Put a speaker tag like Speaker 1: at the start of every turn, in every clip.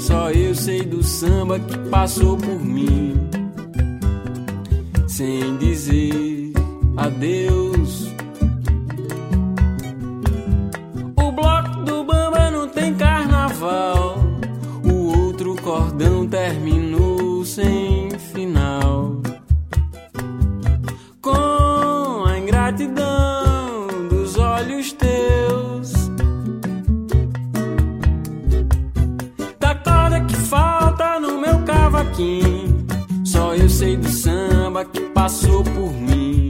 Speaker 1: só eu sei do samba que passou por mim, sem dizer adeus. O bloco do bamba não tem carnaval, o outro cordão terminou sem final. Com a ingratidão dos olhos teus, da corda que falta no meu cavaquinho, só eu sei do samba que passou por mim,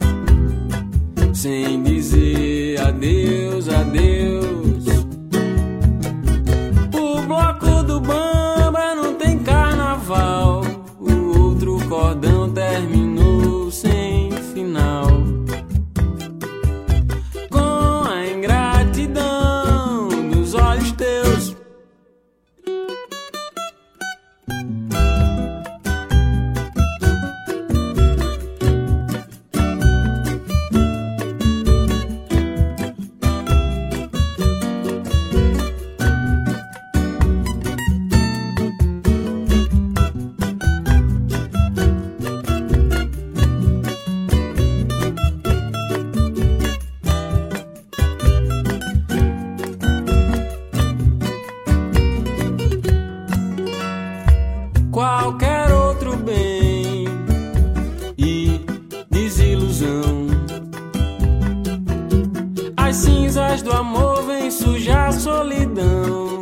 Speaker 1: sem dizer adeus, adeus. O bloco do bamba não tem carnaval, o outro cordão terminou sem final. Com a ingratidão dos olhos teus, qualquer outro bem e desilusão, as cinzas do amor vêm sujar a solidão.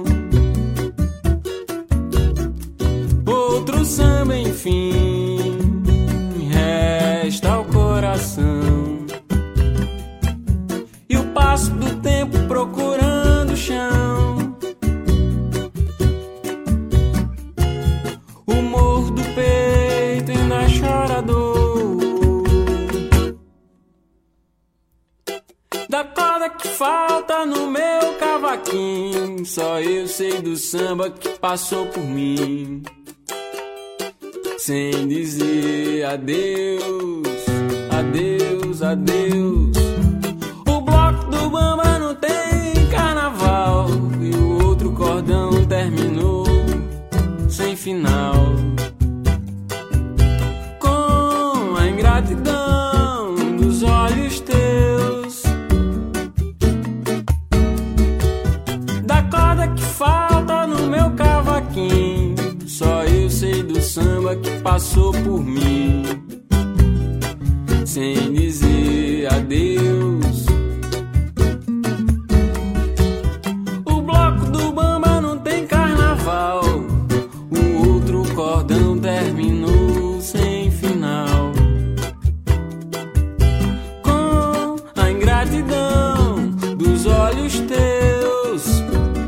Speaker 1: Outro samba, enfim, resta o coração, e o passo do tempo procurando o chão. O morro do peito ainda chora dor, da corda que falta no meu cavaquinho, só eu sei do samba que passou por mim, sem dizer adeus, adeus, adeus. O bloco do bamba não tem carnaval, e o outro cordão terminou sem final. Com a ingratidão dos olhos teus, da corda que falta no meu cavaquinho, só eu sei do samba que passou por mim, sem dizer adeus. O bloco do bamba não tem carnaval, o outro cordão terminou sem final. Com a ingratidão dos olhos teus,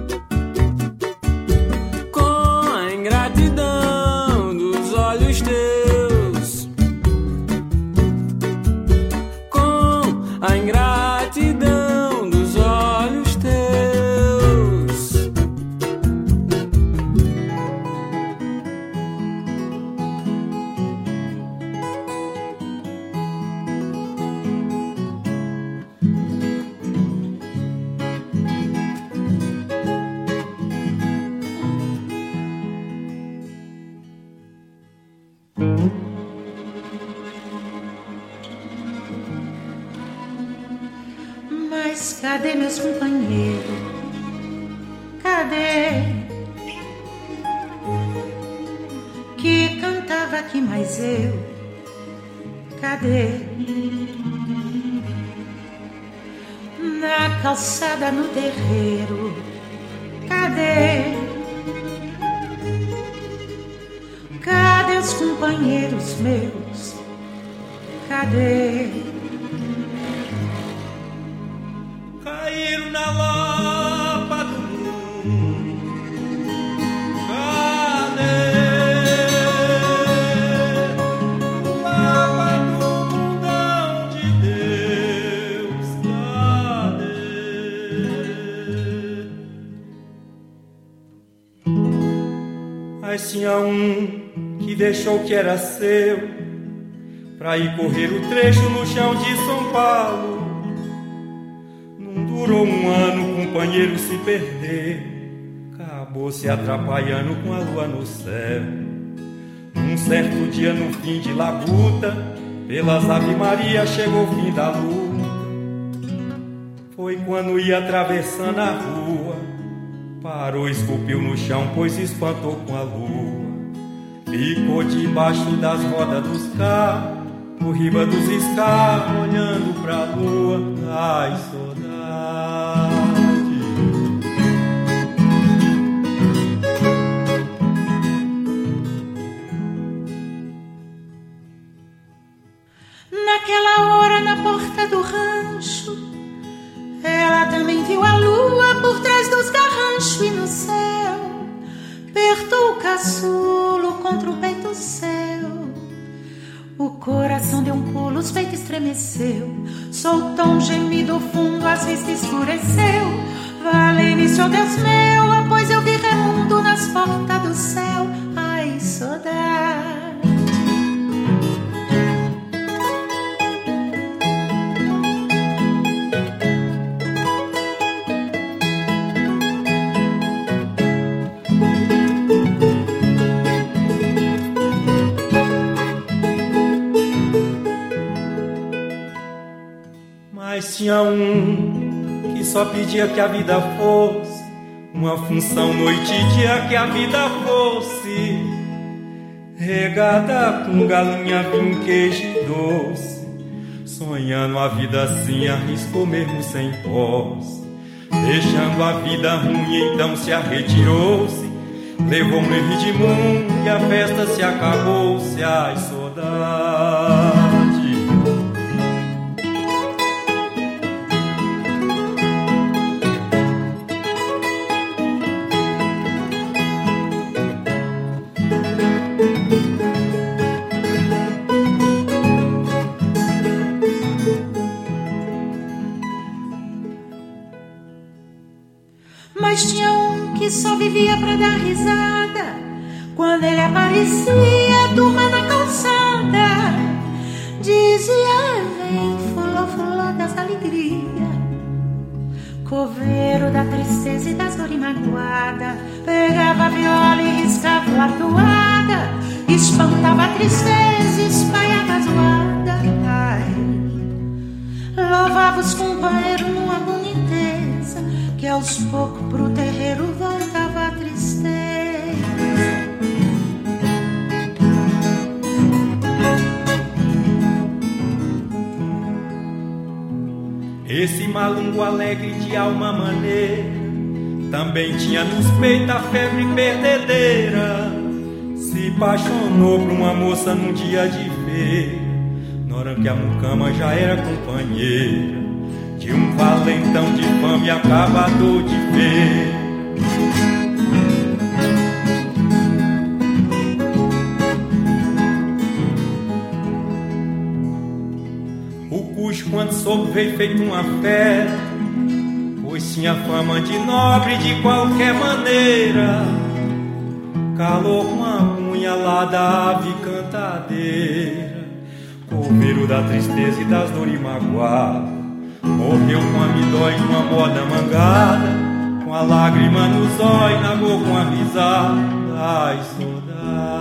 Speaker 1: com a ingratidão dos olhos teus, com a ingratidão dos olhos teus.
Speaker 2: Mas cadê meus companheiros? Cadê? Que cantava aqui mais eu? Cadê? Na calçada, no terreiro, cadê? Cadê os companheiros meus? Cadê?
Speaker 3: Caíram na lapa do mundo. Cadê? Lapa do mundão de Deus. Cadê? Mas tinha um que deixou o que era seu pra ir correr o trecho no chão de São Paulo. Não durou um ano, o companheiro se perder, acabou. acabou se atrapalhando com a lua no céu. Um certo dia no fim de labuta, pelas Ave Maria chegou o fim da luta. Foi quando ia atravessando a rua, parou, esculpiu no chão, pois espantou com a lua. Ficou debaixo das rodas dos carros, por riba dos escarros, olhando pra lua. Ai, saudade.
Speaker 2: Naquela hora, na porta do rancho, ela também viu a lua por trás dos garranchos. E no céu, apertou o caçulo contra o peito seu. O coração deu um pulo, os peitos estremeceu. Soltou um gemido fundo, as vistas escureceu. Valei-me, ó Deus meu, pois eu vi Raimundo nas portas do céu. Ai, saudade.
Speaker 3: Mas tinha um que só pedia que a vida fosse uma função noite e dia, que a vida fosse regada com galinha, vinho, queijo e doce. Sonhando a vida assim, arriscou mesmo sem posse. Deixando a vida ruim, então se arretirou-se. Levou um leite de mundo e a festa se acabou-se. Ai, saudade.
Speaker 2: Mas tinha um que só vivia pra dar risada. Quando ele aparecia, a turma na calçada dizia: vem, fulô, fulô das alegrias, coveiro da tristeza e das dores magoadas. Pegava a viola e riscava a toada, espantava a tristeza e espalhava a zoada. Ai, louvava os companheiros numa boniteza, que aos poucos pro terreiro voltava a tristeza.
Speaker 3: Esse malungo alegre de alma maneira também tinha nos peitos a febre perdedeira. Se apaixonou por uma moça num dia de feira, na hora que a mucama já era companheira de um valentão de fama acabador de ver. O cujo, quando soube, veio feito uma fera, pois tinha fama de nobre de qualquer maneira. Calou com a punha lá da ave cantadeira, coveiro da tristeza e das dores magoadas. Morreu com a midói numa moda mangada, com a lágrima nos olhos, nagou com a risada. Ai, saudade.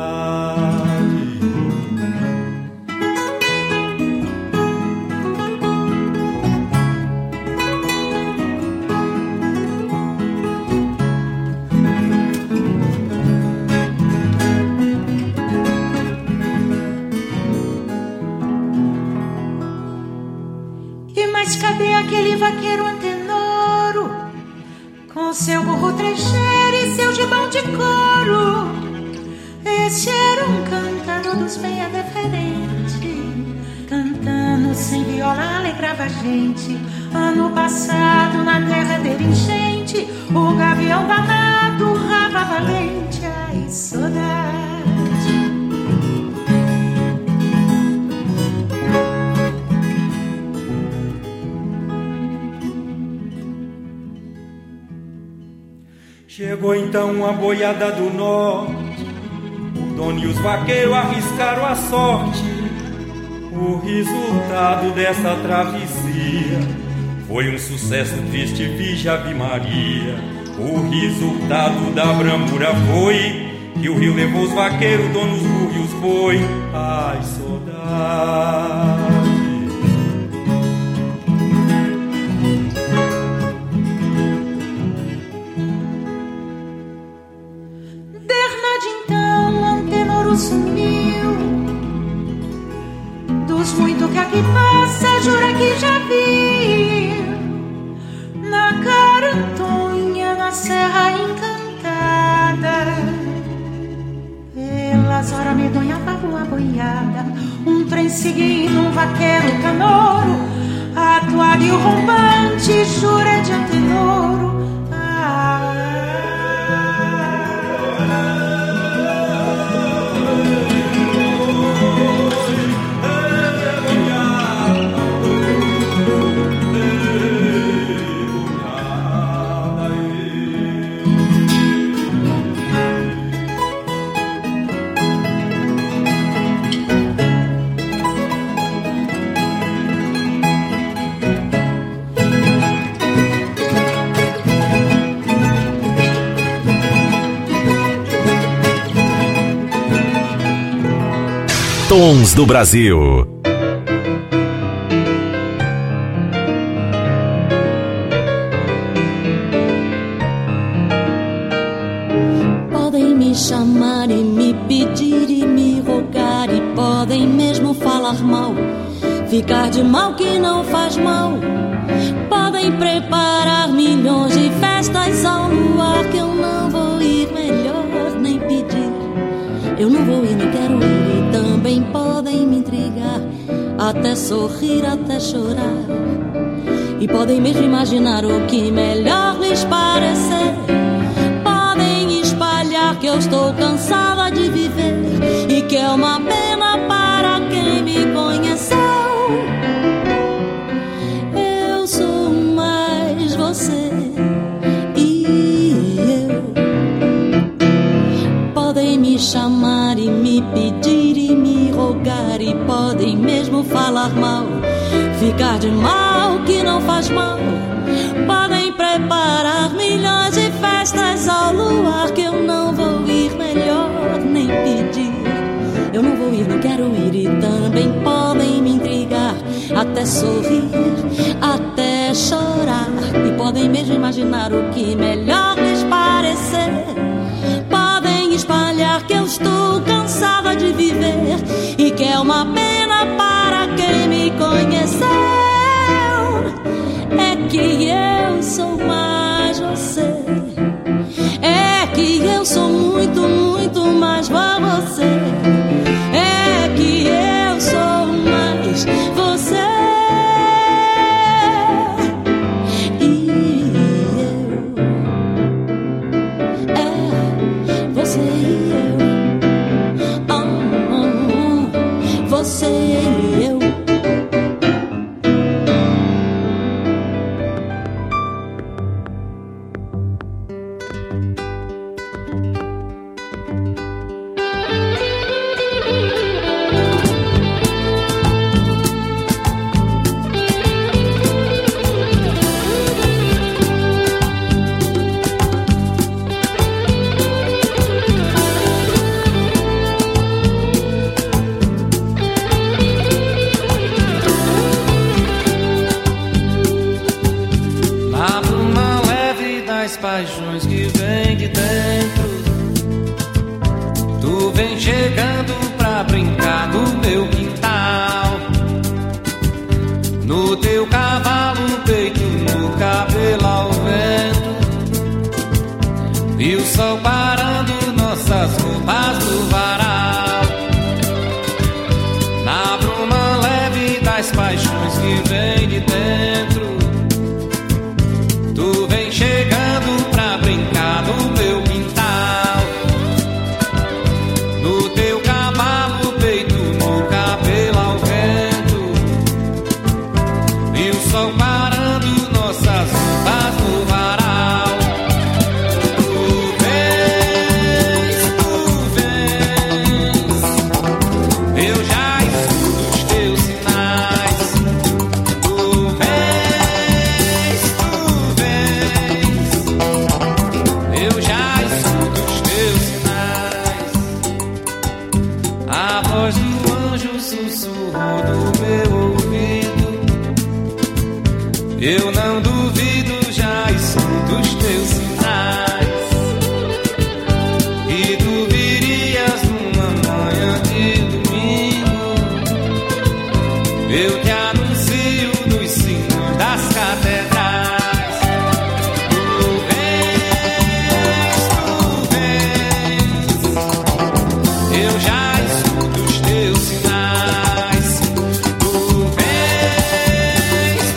Speaker 2: Mas cadê aquele vaqueiro antenoro, com seu burro trecheiro e seu gibão de couro? Esse era um cantador dos bem deferente, cantando sem viola alegrava a gente. Ano passado na terra dele enchente, o gavião danado rava valente. Ai, saudade.
Speaker 3: Chegou então uma boiada do norte, o dono e os vaqueiros arriscaram a sorte. O resultado dessa travessia foi um sucesso triste, vige Ave Maria. O resultado da bramura foi que o rio levou os vaqueiros, donos do rio, os boi. Ai, saudade.
Speaker 2: Desde então, Antenor sumiu. Dos muito que aqui passa, jura que já viu. Na Carantonha, na Serra Encantada, pelas horas medonha pavua boiada, um trem seguindo um vaqueiro canouro, atuado e o rompante, jura de Antenor.
Speaker 4: Tons do Brasil.
Speaker 5: Podem me chamar e me pedir e me rogar, e podem mesmo falar mal, ficar de mal que não faz mal. Podem preparar milhões de festas ao luar, que eu não vou ir, melhor nem pedir. Eu não vou ir, não quero ir. E também podem me intrigar, até sorrir, até chorar, e podem mesmo imaginar o que melhor lhes parecer. Podem espalhar que eu estou cansada de viver e que é uma pena para quem me conheceu. Eu sou mais você e eu. Podem me chamar e me pedir e me rogar, e podem mesmo falar mal, ficar de mal que não faz mal. Podem preparar milhões de festas ao luar, que eu não vou ir, melhor nem pedir. Eu não vou ir, não quero ir. E também podem me intrigar, até sorrir, até chorar, e podem mesmo imaginar o que melhor lhes parecer. Podem espalhar que eu estou cansada de viver e que é uma pena para quem me conheceu. É que eu sou mais você, é que eu sou muito, muito mais você, é que eu sou mais você. Você e eu.
Speaker 6: Paixões que vem de dentro, tu vem chegando pra brincar no meu quintal, no teu cavalo, no peito, no cabelo ao vento, e o sol parando nossas roupas no varal, na bruma leve das paixões que vem de dentro, tu vem chegando pra brincar no meu quintal, no teu cavalo, no peito, no cabelo ao vento, e o sol parando nossas roupas no varal. Tu vens, eu já escuto os teus sinais. Tu vens, Eu não duvido, já escuto os teus sinais. E tu virias numa manhã de domingo. Eu te anuncio nos sinos das catedrais. Tu vens, eu já escuto os teus sinais. Tu vens,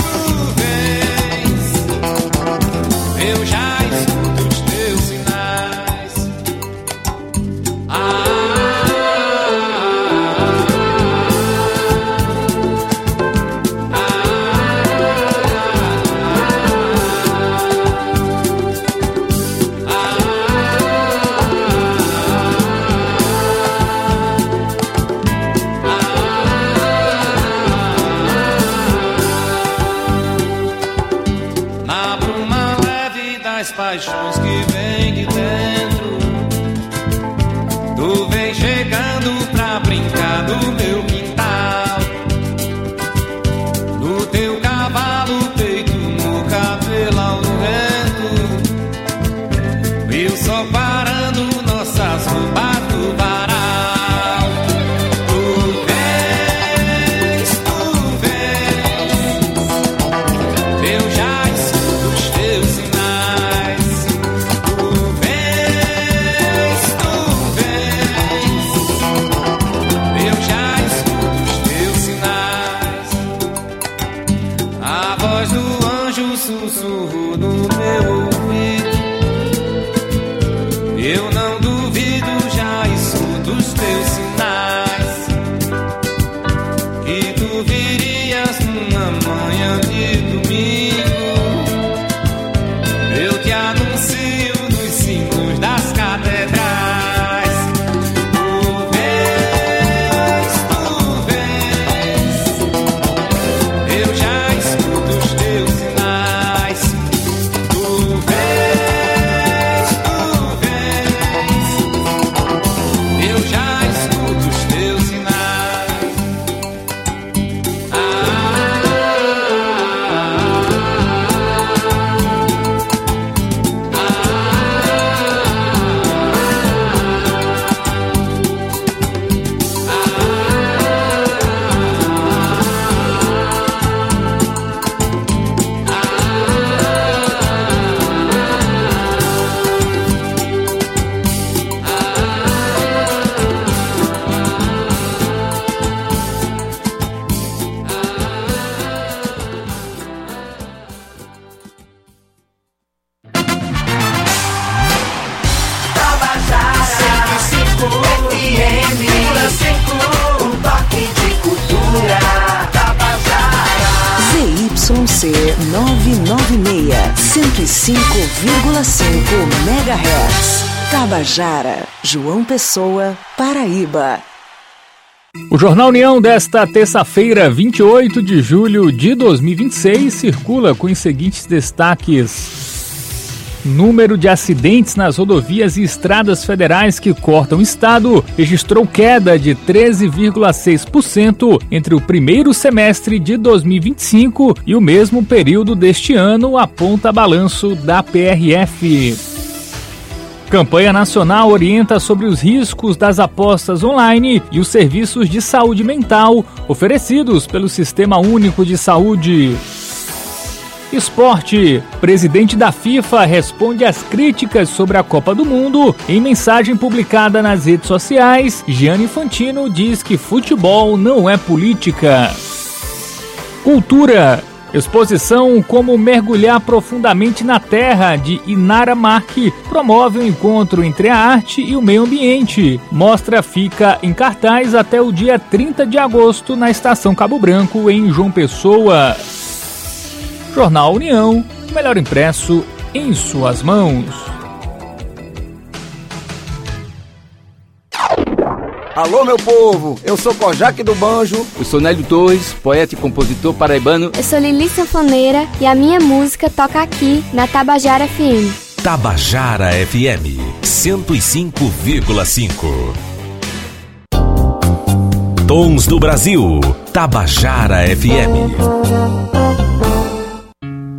Speaker 6: eu já escuto os teus sinais. Na bruma leve das paixões que vem de dentro, tu vem chegando pra brincar do meu quintal. No teu cavalo, peito no cabelo ao vento, e o sol parando nossas roupas do varal. Tu vens, eu já escuto os teus sinais. Tu vens, eu já escuto os teus sinais. A voz do anjo sussurrou no meu ouvido. Eu não duvido, já escuto os teus sinais. Que tu virias numa manhã de domingo. Eu te anuncio nos sinos das catedrais. Tu vens, eu já escuto os teus sinais. Tu vens, eu já escuto os teus sinais.
Speaker 7: ZYC 996, 105,5 MHz. Tabajara, João Pessoa, Paraíba.
Speaker 8: O Jornal União desta terça-feira, 28 de julho de 2026, circula com os seguintes destaques. Número de acidentes nas rodovias e estradas federais que cortam o estado registrou queda de 13,6% entre o primeiro semestre de 2025 e o mesmo período deste ano, aponta balanço da PRF. Campanha Nacional orienta sobre os riscos das apostas online e os serviços de saúde mental oferecidos pelo Sistema Único de Saúde. Esporte. Presidente da FIFA responde às críticas sobre a Copa do Mundo. Em mensagem publicada nas redes sociais, Gianni Infantino diz que futebol não é política. Cultura. Exposição Como Mergulhar Profundamente na Terra, de Inara Marque, promove um encontro entre a arte e o meio ambiente. Mostra fica em cartaz até o dia 30 de agosto na Estação Cabo Branco, em João Pessoa. Jornal União, melhor impresso em suas mãos.
Speaker 9: Alô, meu povo, eu sou Kojak do Banjo.
Speaker 10: Eu sou Nélio Torres, poeta e compositor paraibano.
Speaker 11: Eu sou Lili Sanfoneira e a minha música toca aqui na Tabajara FM.
Speaker 4: Tabajara FM 105,5. Tons do Brasil, Tabajara FM.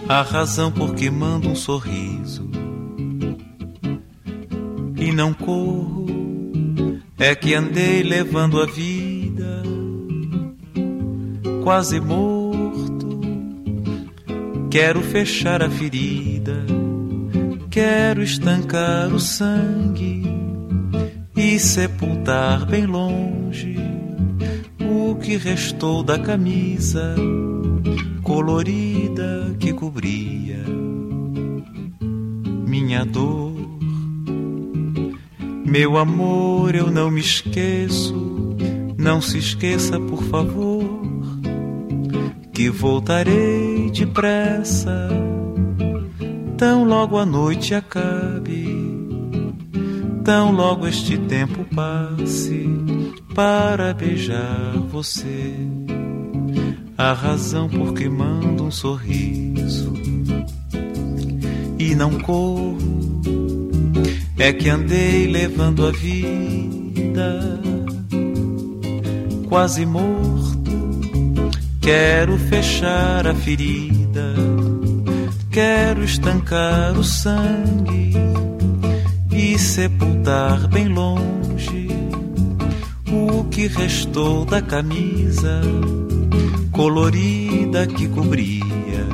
Speaker 12: a razão por que mando um sorriso e não corro é que andei levando a vida quase morto. Quero fechar a ferida, quero estancar o sangue e sepultar bem longe o que restou da camisa colorida que cobria minha dor. Meu amor, eu não me esqueço, não se esqueça por favor, que voltarei depressa, tão logo a noite acabe, tão logo este tempo passe, para beijar você. A razão por que mando um sorriso e não corro é que andei levando a vida quase morto. Quero fechar a ferida, quero estancar o sangue e sepultar bem longe o que restou da camisa colorida que cobria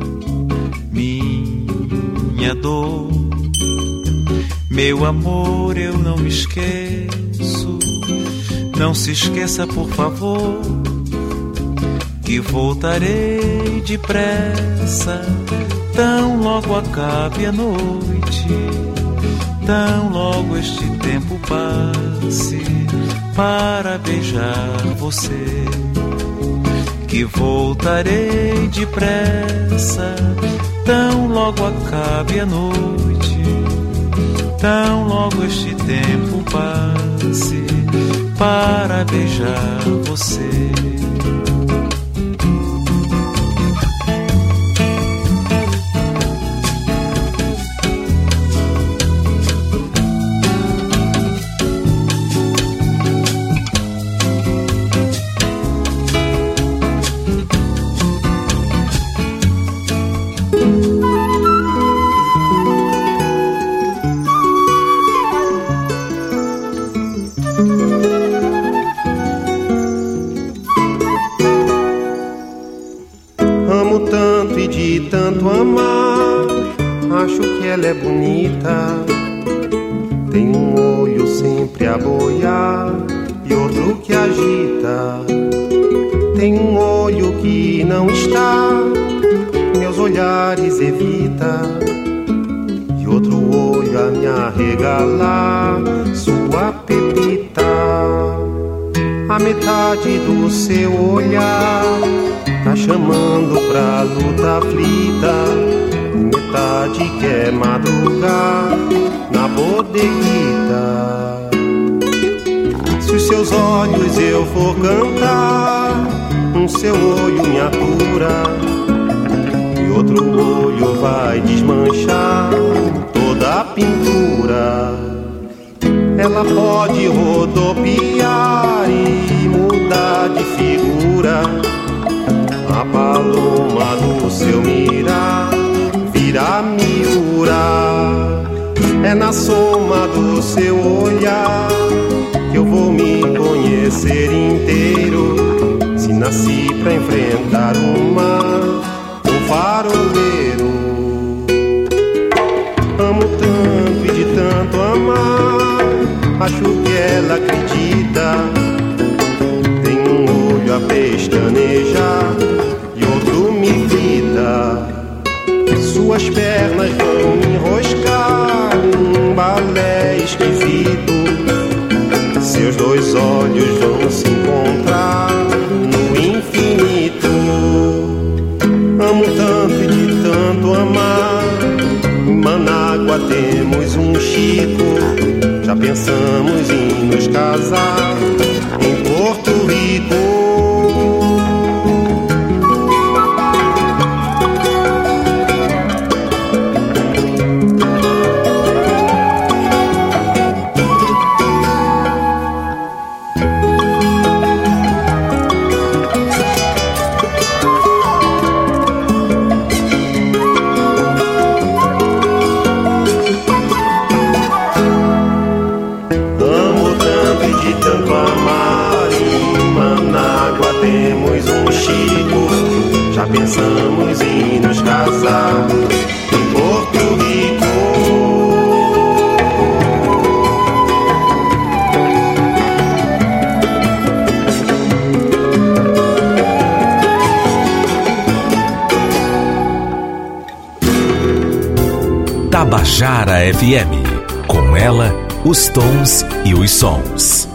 Speaker 12: minha dor. Meu amor, eu não me esqueço, não se esqueça por favor, que voltarei depressa, tão logo acabe a noite, tão logo este tempo passe, para beijar você. Que voltarei depressa, tão logo acabe a noite, tão logo este tempo passe, para beijar você.
Speaker 13: Tanto amar, acho que ela é bonita. Tem um olho sempre a boiar e outro que agita. Tem um olho que não está, meus olhares evita, e outro olho a me arregalar, sua pepita. A metade do seu olhar tá chamando pra luta aflita, metade quer madrugar na bodeguita. Se os seus olhos eu for cantar, um seu olho me atura e outro olho vai desmanchar toda a pintura. Ela pode rodopiar e mudar de figura, a paloma do seu mirar vira miura. É na soma do seu olhar que eu vou me conhecer inteiro, se nasci pra enfrentar o mar, o faroleiro. Amo tanto e de tanto amar, acho que ela acredita. Tem um olho a pestanejar e outro me fita. Suas pernas vão me enroscar num balé esquisito. Seus dois olhos vão se encontrar no infinito. Amo tanto e de tanto amar. Em Manágua temos um Chico, já pensamos em nos casar em Porto Rico. pensamos em nos casar em Porto Rico.
Speaker 4: Tabajara FM. Com ela, os tons e os sons.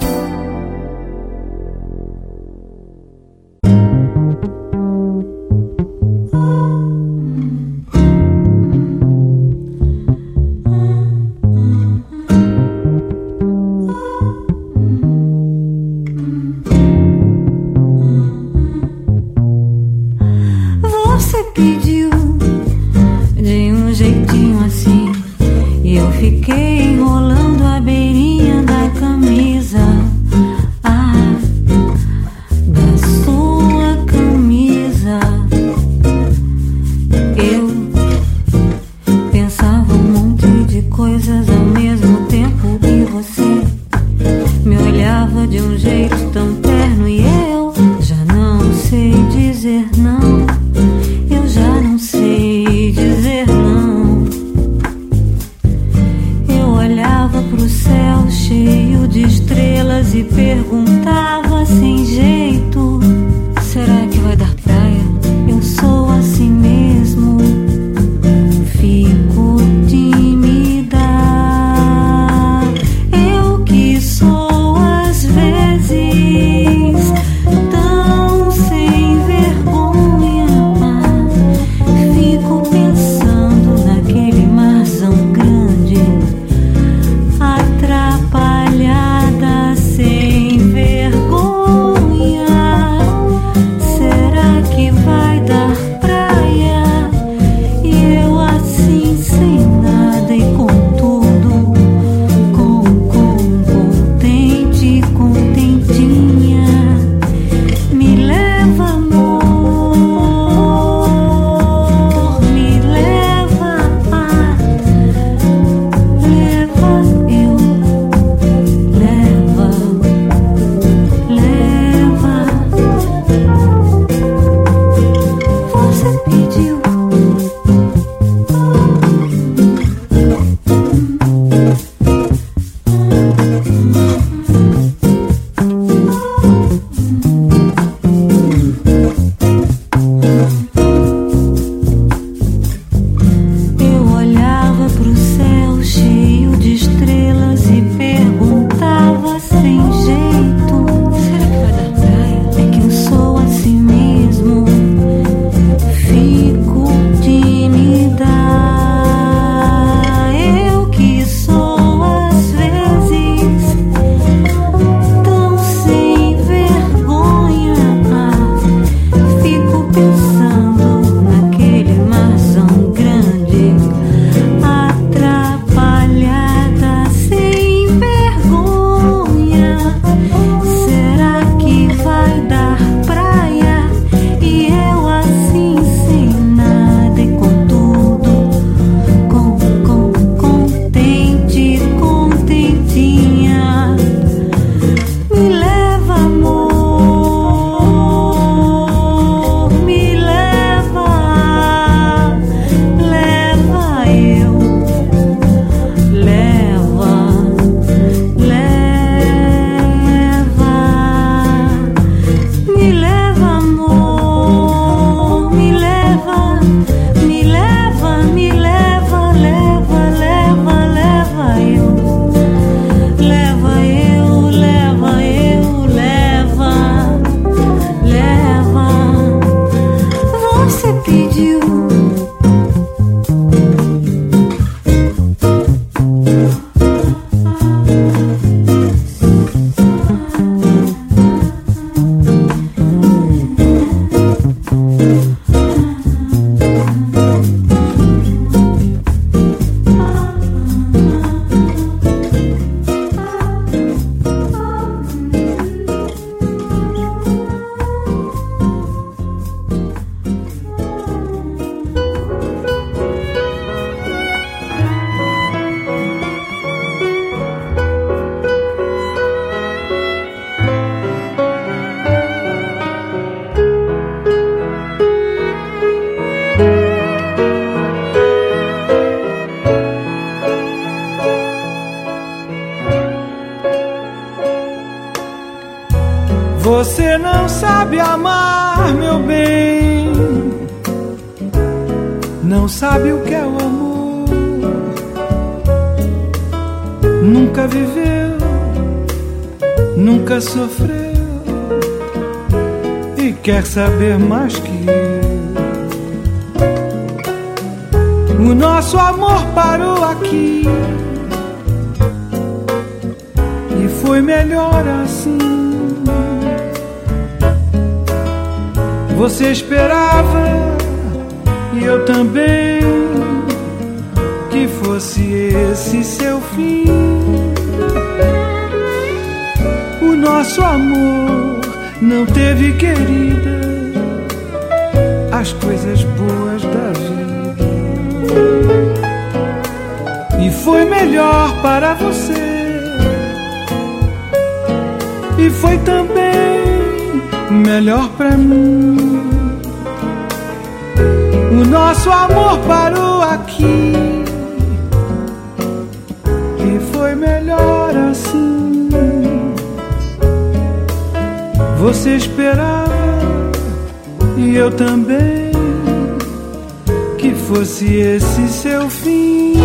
Speaker 14: Você pediu de um jeitinho assim e eu fiquei enrolando a beirinha da camisa, da sua camisa. Eu pensava um monte de coisas ao mesmo tempo e você me olhava de um jeito tão terno e eu já não sei dizer não. Eu já não sei dizer não. Eu olhava pro céu cheio de estrelas e perguntava sem jeito: será que vai dar praia? Eu sou assim mesmo. Fico tímida. Eu que sou às vezes tão sem vergonha. Fico pensando naquele marzão grande, atrapalhada sem ver.
Speaker 15: Você não sabe amar, meu bem, não sabe o que é o amor, nunca viveu, nunca sofreu e quer saber mais que eu. O nosso amor parou aqui e foi melhor assim. Você esperava e eu também que fosse esse seu fim. O nosso amor não teve, querida, as coisas boas da vida. E foi melhor para você, e foi também melhor pra mim. O nosso amor parou aqui e foi melhor assim. Você esperava e eu também que fosse esse seu fim.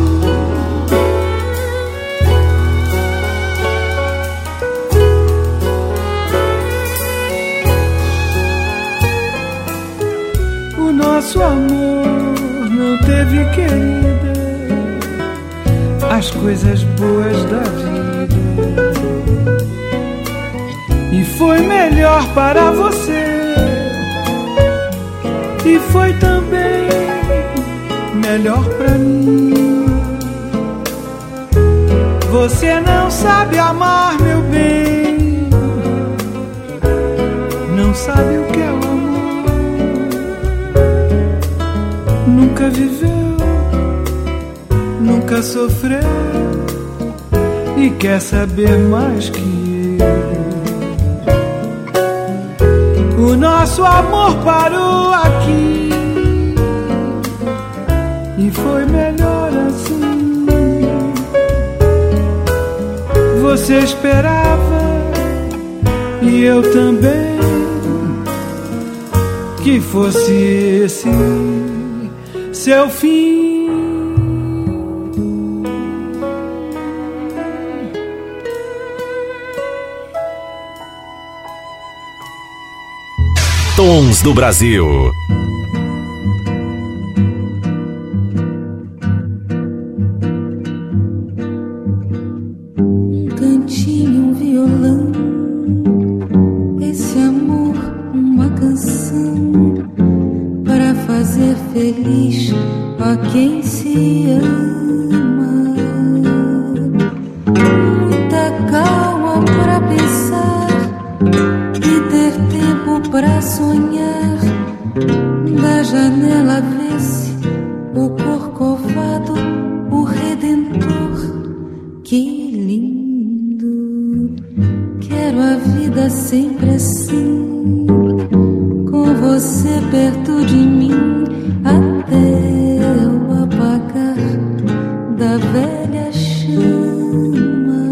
Speaker 15: Nosso amor não teve, querida, as coisas boas da vida. E foi melhor para você, e foi também melhor pra mim. Você não sabe amar, meu bem, não sabe o que é o amor, nunca viveu, nunca sofreu e quer saber mais que eu. O nosso amor parou aqui e foi melhor assim. Você esperava e eu também que fosse esse seu fim.
Speaker 4: Tons do Brasil.
Speaker 14: Um cantinho, um violão, esse amor, uma canção para fazer feliz a quem se ama. Muita calma para pensar e ter tempo para sonhar. Da janela vê-se o Corcovado, o Redentor. Que lindo! Quero a vida sempre assim, com você perto de mim, até o apagar da velha chama.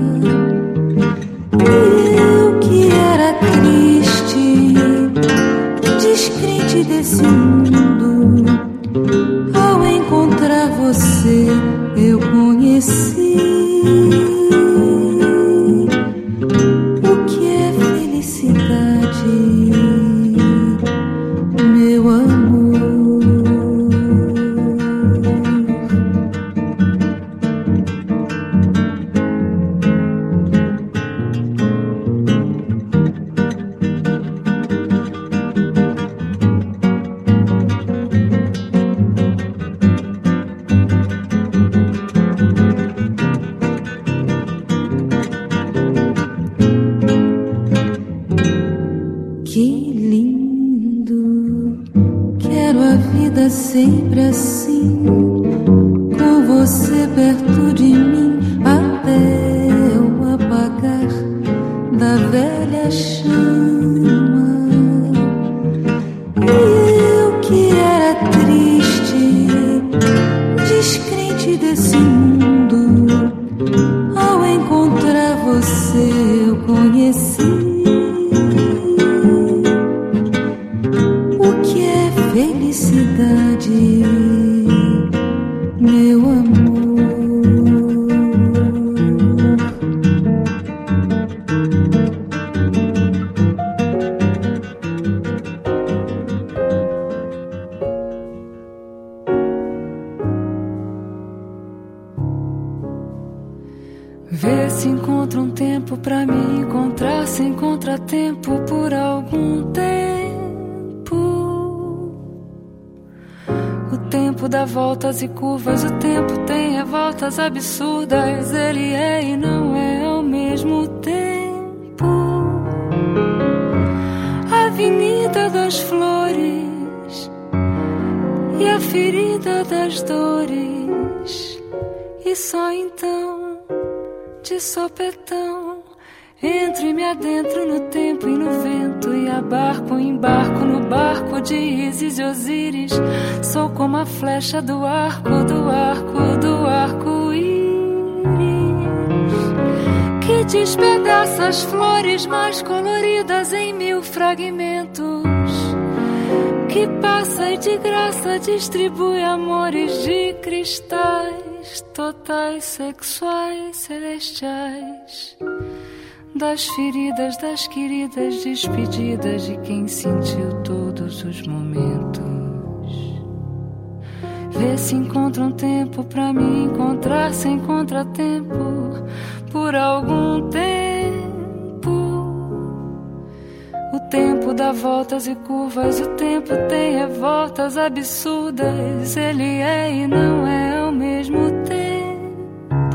Speaker 14: Eu que era triste, descrente desse mundo, ao encontrar você eu conheci o que é felicidade, meu amor. Vê se encontra um tempo pra me encontrar sem contratempo por algum tempo. O tempo dá voltas e curvas, o tempo tem revoltas absurdas. Ele é e não é ao mesmo tempo. A avenida das flores e a ferida das dores. E só então, de sopetão, entro e me adentro no tempo e no vento. E abarco, embarco no barco de Ísis e Osíris. Sou como a flecha do arco, do arco, do arco-íris, que despedaça as flores mais coloridas em 1000 fragmentos, que passa e de graça distribui amores de cristais, totais, sexuais, celestiais, das feridas, das queridas despedidas de quem sentiu todos os momentos. Vê se encontra um tempo pra me encontrar sem contratempo por algum tempo. O tempo dá voltas e curvas, o tempo tem revoltas absurdas. Ele é e não é ao mesmo tempo.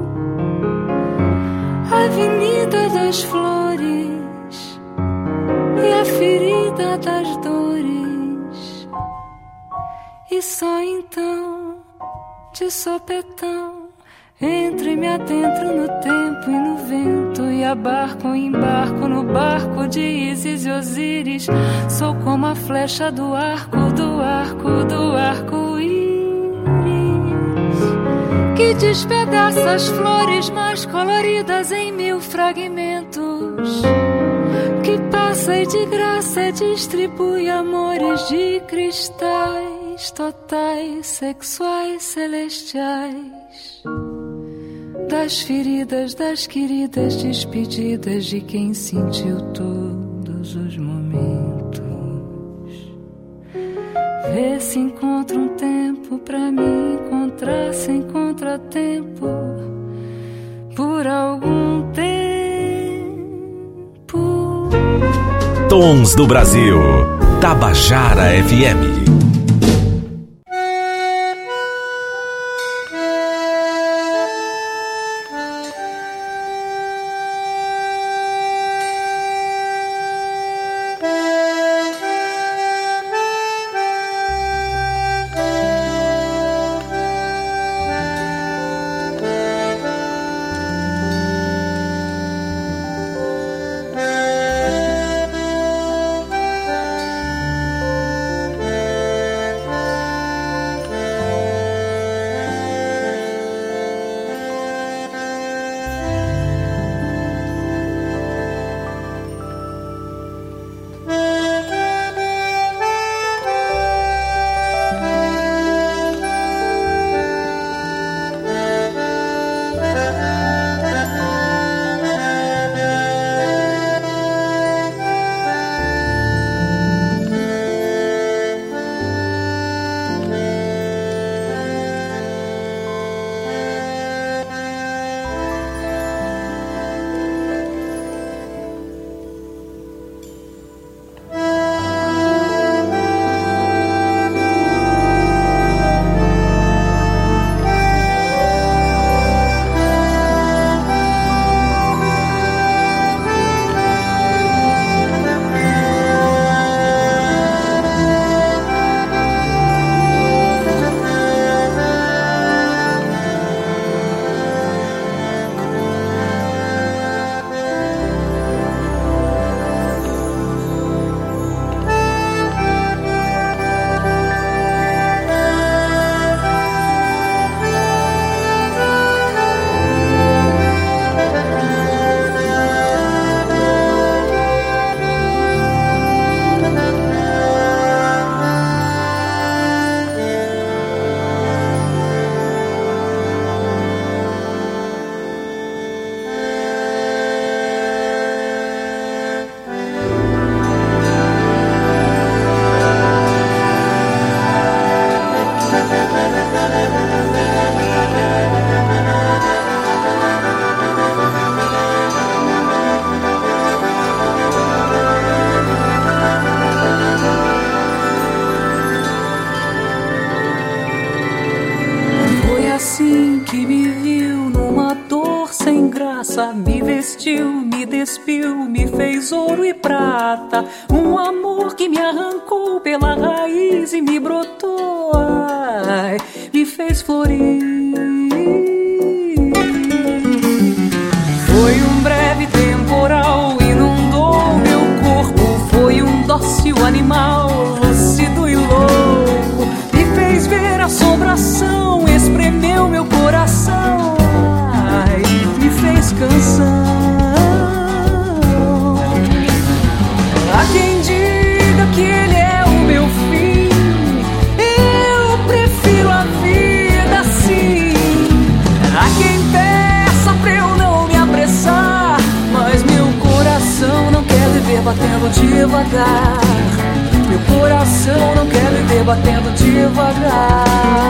Speaker 14: A avenida das flores e a ferida das dores. E só então, de sopetão, entro e me adentro no tempo e no vento. E abarco e embarco no barco de Ísis e Osíris. Sou como a flecha do arco, do arco, do arco-íris, que despedaça as flores mais coloridas em 1000 fragmentos, que passa e de graça distribui amores de cristais, totais, sexuais, celestiais, das feridas, das queridas despedidas de quem sentiu todos os momentos. Vê se encontra um tempo pra me encontrar sem contratempo por algum tempo.
Speaker 4: Tons do Brasil, Tabajara FM.
Speaker 16: uma dor sem graça, me vestiu, me despiu, me fez ouro e prata. Um amor que me arrancou pela raiz e me brotou, ai, me fez florir. Foi um breve temporal, inundou meu corpo. Foi um dócil animal, lúcido e louco. Me fez ver assombração, espremeu meu coração, ai, me fez canção. Há quem diga que ele é o meu fim, eu prefiro a vida assim. Há quem peça pra eu não me apressar, mas meu coração não quer viver batendo devagar. Meu coração não quer viver batendo devagar.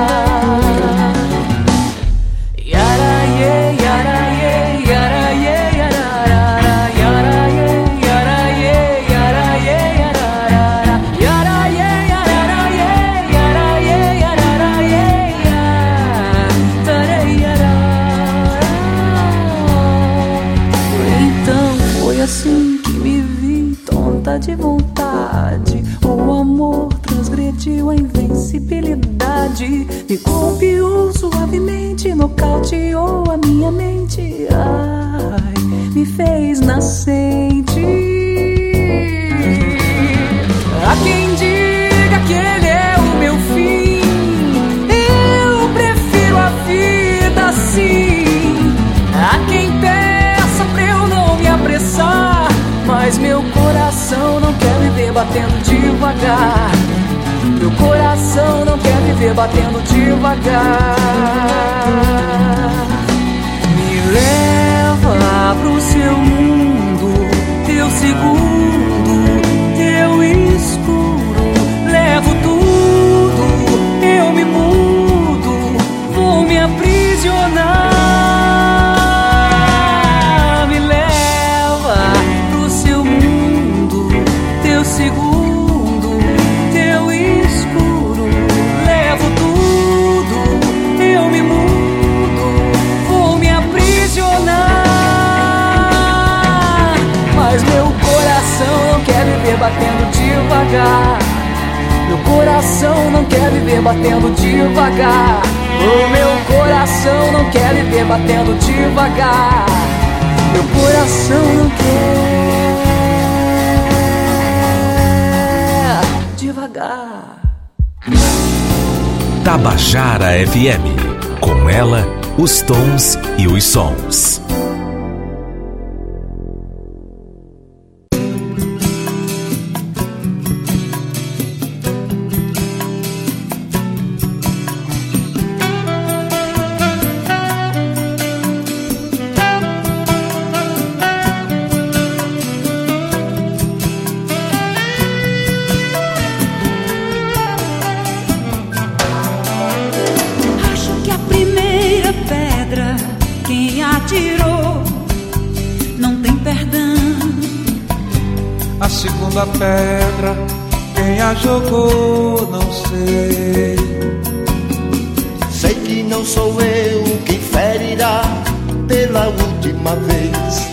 Speaker 16: Yaraie, yaraie, yaraie, yarara, yaraie, yaraie, yaraie, yarara, yaraie, yaraie, yaraie, yararaie, yarara. Então foi assim que me vi, tonta de vontade. O amor transgrediu a invencibilidade, me golpeou suavemente, nocauteou a minha mente, ai, me fez nascente. Há quem diga que ele é o meu fim, eu prefiro a vida assim. Há quem peça pra eu não me apressar, mas meu coração não quer viver batendo devagar. Meu coração não quer viver batendo devagar. Me leva pro seu mundo, teu segundo, teu escuro. Levo tudo, eu me mudo, vou me aprisionar. Me leva pro seu mundo, teu segundo, teu escuro. Levo tudo, eu me mudo, vou me aprisionar. Mas meu coração não quer viver batendo devagar. Meu coração não quer viver batendo devagar. O meu coração não quer viver batendo devagar. Meu coração não quer devagar.
Speaker 4: Tabajara FM. Com ela, os tons e os sons.
Speaker 12: A pedra, quem a jogou, não sei.
Speaker 17: Sei que não sou eu quem ferirá pela última vez.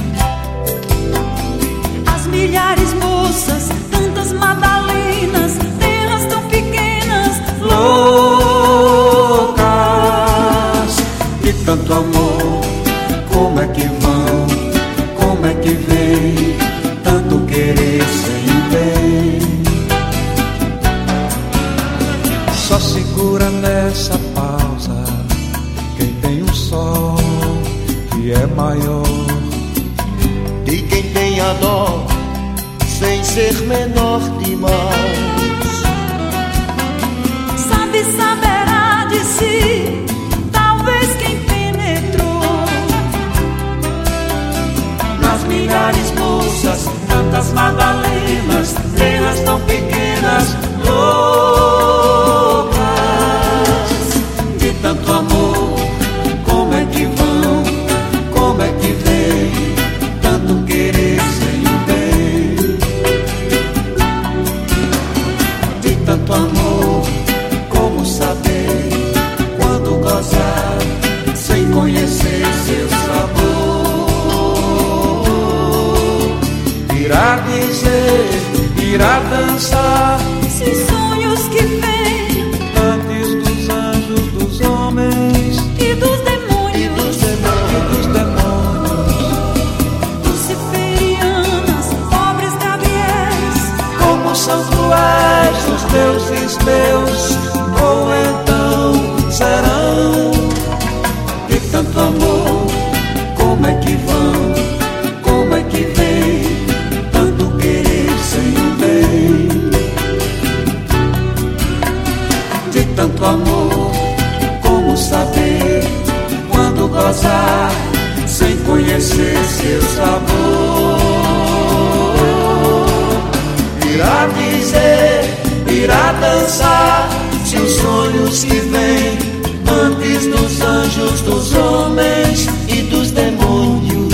Speaker 2: As milhares moças, tantas madalenas, terras tão pequenas,
Speaker 12: loucas de tanto amor. Como é que vão, como é que vem tanto querer sem bem? Só segura nessa pausa quem tem um sol que é maior.
Speaker 17: E quem tem a dó sem ser menor demais.
Speaker 2: Sabe, saberá de si, talvez quem penetrou
Speaker 12: nas milhares moças, tantas madalenas, terras tão pequenas, loucas de tanto amor. Como é que vão, como é que vem tanto querer sem o bem? De tanto amor, como saber quando
Speaker 6: irá dançar.
Speaker 16: Se sonhos que vêm
Speaker 6: antes dos anjos, dos homens
Speaker 16: e dos demônios, luciferianas, pobres Gabriéis,
Speaker 6: como são cruéis os deuses meus, ou então serão de tanto amor. Como é que vão, como é que vem tanto querer sem o bem? De tanto amor, como saber quando gozar sem conhecer seu sabor? Irá dizer, irá dançar, se os sonhos que vêm antes dos anjos, dos homens e dos demônios,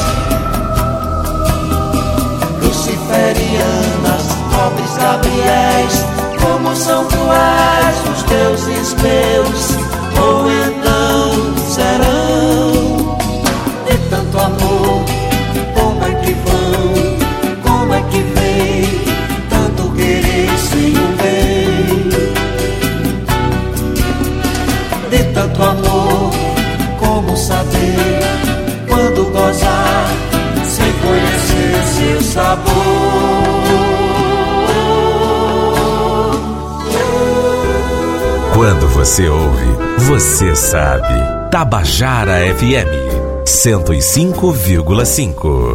Speaker 6: luciferianas, pobres Gabriéis, como são cruéis os deuses meus, ou então serão de tanto amor. Como é que vão, como é que vem tanto querer sem o bem? De tanto amor, como saber quando gozar sem conhecer seu sabor?
Speaker 4: Quando você ouve, você sabe. Tabajara FM 105,5.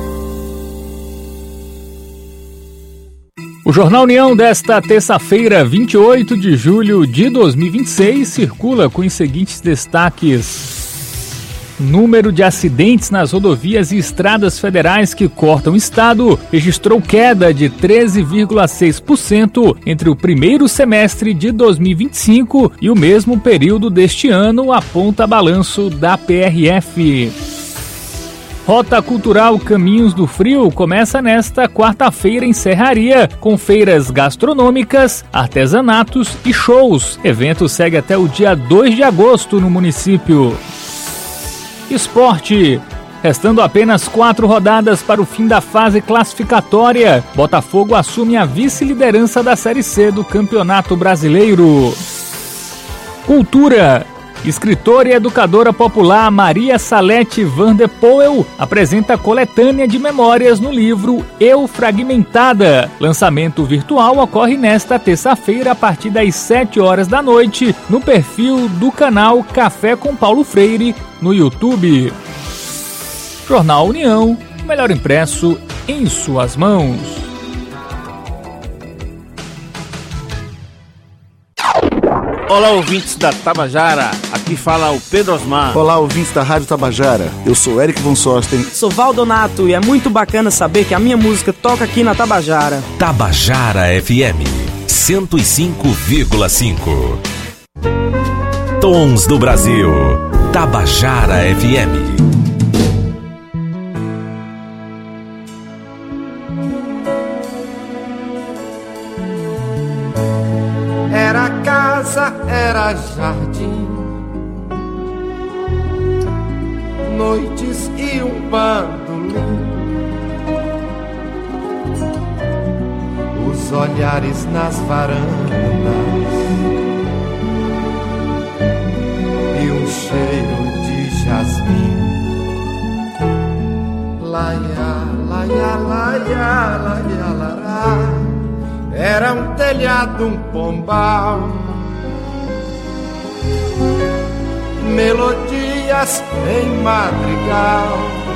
Speaker 8: O Jornal União desta terça-feira, 28 de julho de 2026, circula com os seguintes destaques. Número de acidentes nas rodovias e estradas federais que cortam o estado registrou queda de 13,6% entre o primeiro semestre de 2025 e o mesmo período deste ano, aponta balanço da PRF. Rota Cultural Caminhos do Frio começa nesta quarta-feira em Serraria, com feiras gastronômicas, artesanatos e shows. Evento segue até o dia 2 de agosto no município. Esporte. Restando apenas 4 rodadas para o fim da fase classificatória, Botafogo assume a vice-liderança da Série C do Campeonato Brasileiro. Cultura. Escritora e educadora popular Maria Salete van der Poel apresenta coletânea de memórias no livro Eu Fragmentada. Lançamento virtual ocorre nesta terça-feira a partir das 7 horas da noite no perfil do canal Café com Paulo Freire no YouTube. Jornal União, o melhor impresso em suas mãos.
Speaker 18: Olá, ouvintes da Tabajara, aqui fala o Pedro Osmar.
Speaker 19: Olá, ouvintes da Rádio Tabajara, eu sou Eric Von Sosten.
Speaker 20: Sou Valdonato e é muito bacana saber que a minha música toca aqui na Tabajara.
Speaker 4: Tabajara FM 105,5. Tons do Brasil, Tabajara FM.
Speaker 15: Era casa, era jardim, noites e um bandolim, os olhares nas varandas e um cheiro de jasmim. Laia, laia, laia, laia, lará. Era um telhado, um pombal, melodias em madrigal,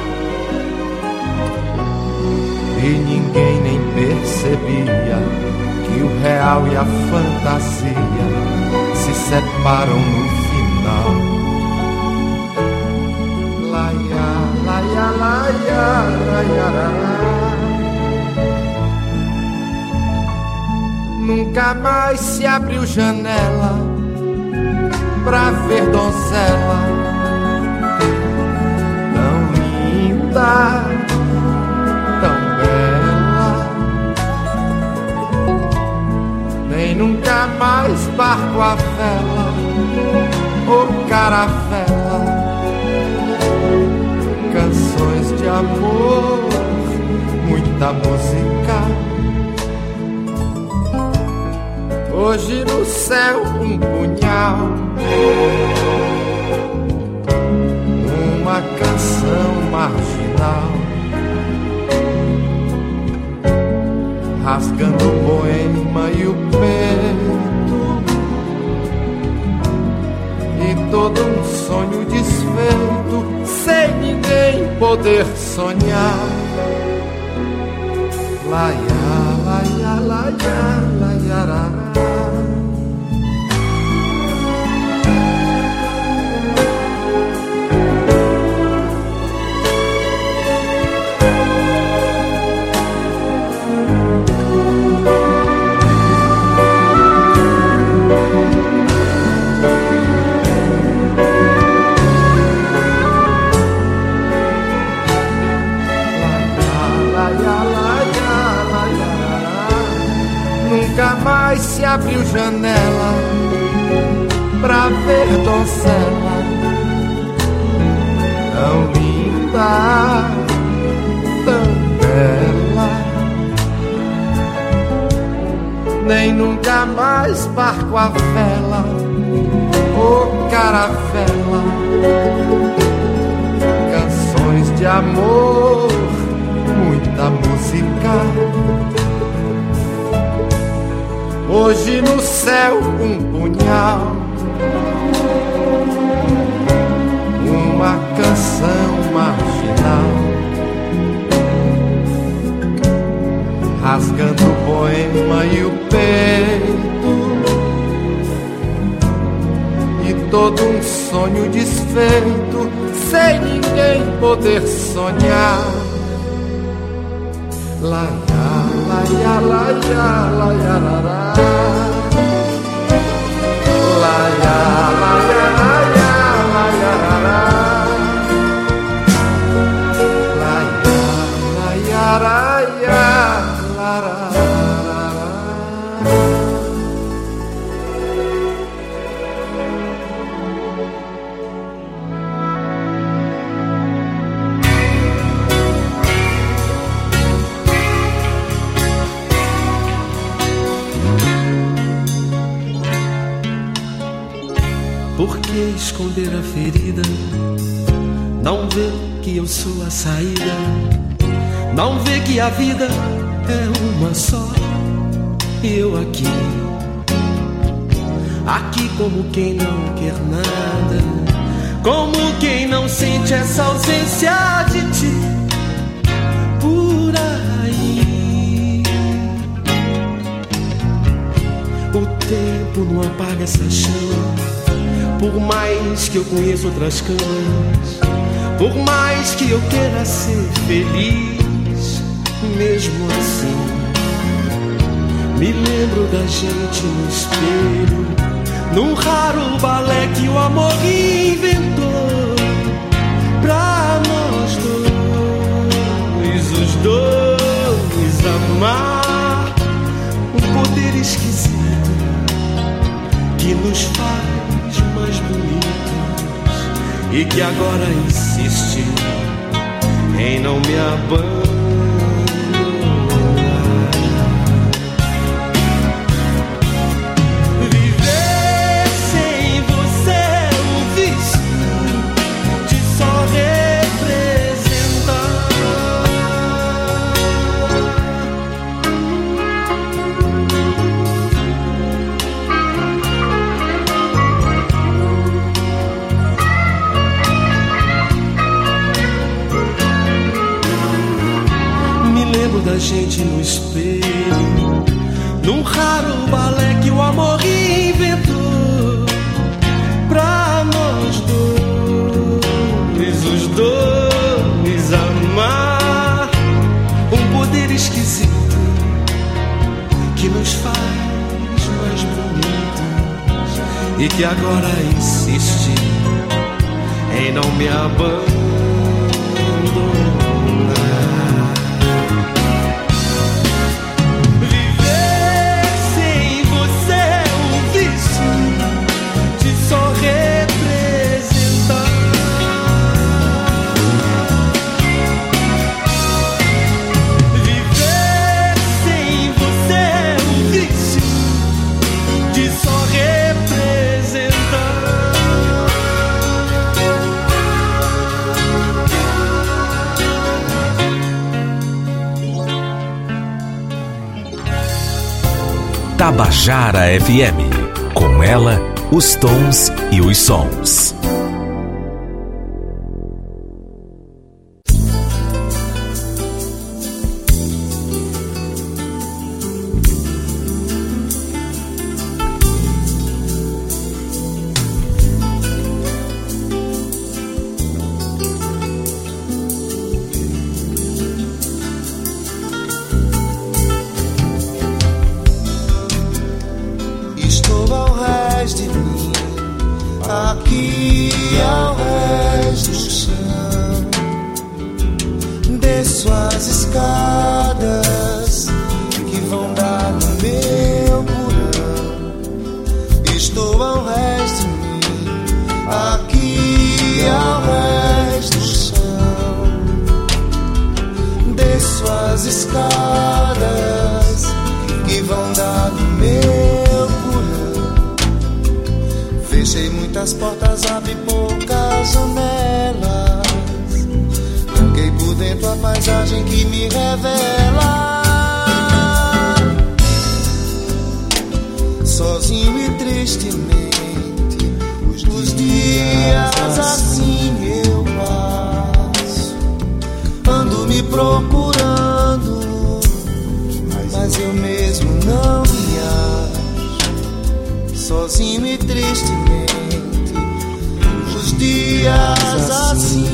Speaker 15: e ninguém nem percebia que o real e a fantasia se separam no final. Laia, laia, laia, laia, laia. Nunca mais se abriu janela pra ver donzela tão linda, tão bela. Nem nunca mais barco a vela ou caravela, canções de amor, muita música
Speaker 21: Hoje no céu um punhal, uma canção marginal, rasgando o poema e o peito, e todo um sonho desfeito, sem ninguém poder sonhar. Laia, laia, laia, laia, nunca mais se abriu janela pra ver doncela tão linda, tão bela. Nem nunca mais barco a vela ou caravela, canções de amor, muita música. Hoje no céu um punhal, uma canção marginal, rasgando o poema e o peito, e todo um sonho desfeito, sem ninguém poder sonhar. Laia, laia, laia, laia, laia, laia, laia, laia, laia, laia, laia.
Speaker 22: Por que esconder a ferida? Não vê que eu sou a saída? Não vê que a vida é uma só? E eu aqui, aqui como quem não quer nada, como quem não sente essa ausência de ti. Por aí, o tempo não apaga essa chama. Por mais que eu conheça outras camas, por mais que eu queira ser feliz, mesmo assim, me lembro da gente no espelho, num raro balé que o amor inventou pra nós dois, os dois amar, um poder esquisito que nos faz mais bonitos e que agora insiste em não me abandonar. Viver sem você é um vício de só representar. Da gente no espelho, num raro balé que o amor inventou pra nós dois, os dois amar, um poder esquisito que nos faz mais bonitos e que agora insiste em não me abandonar.
Speaker 4: Tabajara FM. Com ela, os tons e os sons.
Speaker 17: Sozinho e tristemente, os dias assim